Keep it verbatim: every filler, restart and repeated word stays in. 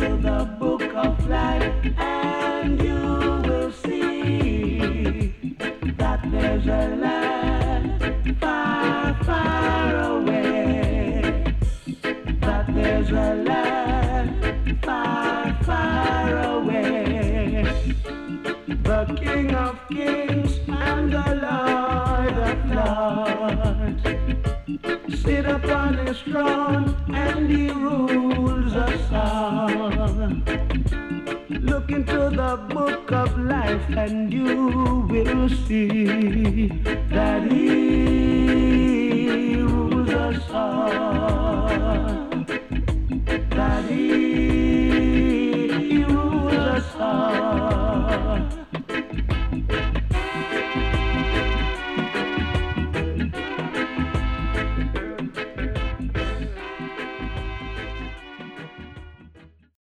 into the book of life and you will see that there's a land far, far away. That there's a land far, far away. The King of Kings and the Lord of Lords sit upon his throne and he rules us all. Look into the book of life and you will see